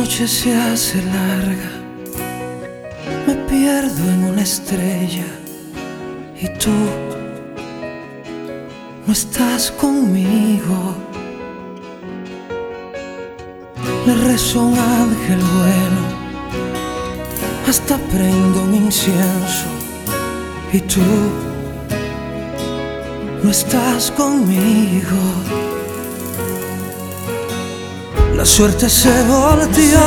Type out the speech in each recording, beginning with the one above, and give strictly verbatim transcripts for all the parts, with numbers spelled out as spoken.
noche se hace larga, me pierdo en una estrella y tú no estás conmigo. Le rezo a un ángel bueno, hasta prendo un incienso y tú no estás conmigo. La suerte se volteó,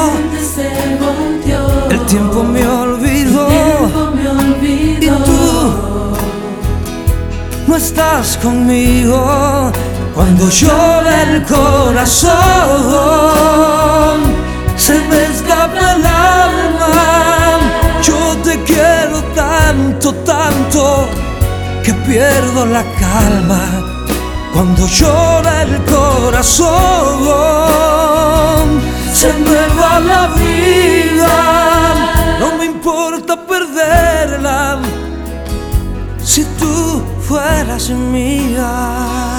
el tiempo me olvidó, y tú no estás conmigo. Cuando llora el corazón, se me escapa el alma. Yo te quiero tanto, tanto, que pierdo la calma. Cuando llora el corazón, se me va la vida. No me importa perderla si tú fueras mía.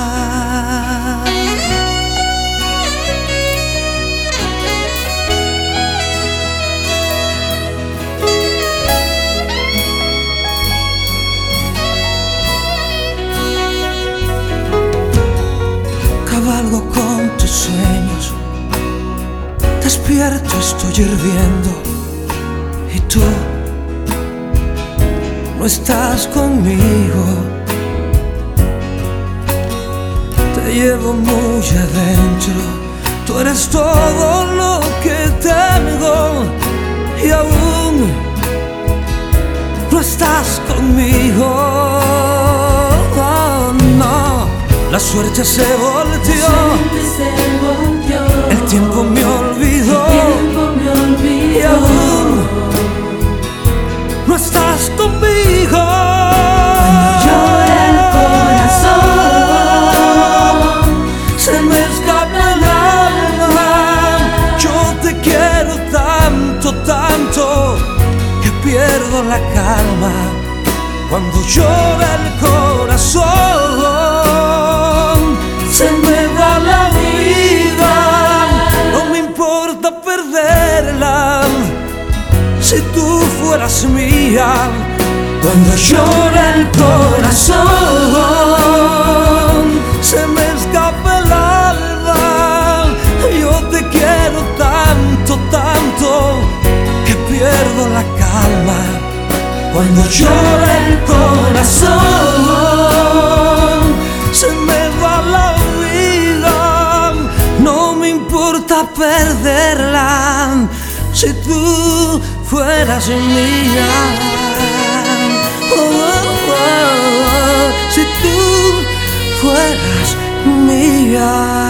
Cabalgo con tus sueños, despierto estoy hirviendo y tú no estás conmigo. Te llevo muy adentro, tú eres todo lo que tengo y aún no estás conmigo. Oh, no. La suerte se volteó, el tiempo me olvidó, y aún no estás conmigo. Cuando llora el corazón, se me escapa el alma. Yo te quiero tanto, tanto, que pierdo la calma. Cuando llora el corazón, se me va la vida. No me importa perderla si tú fueras mía. Cuando llora el corazón, se me escapa el alma. Yo te quiero tanto, tanto, que pierdo la calma. Cuando llora el corazón, se me va la vida. No me importa perderla si tú fueras mía. Oh, oh, oh, si tú fueras mía.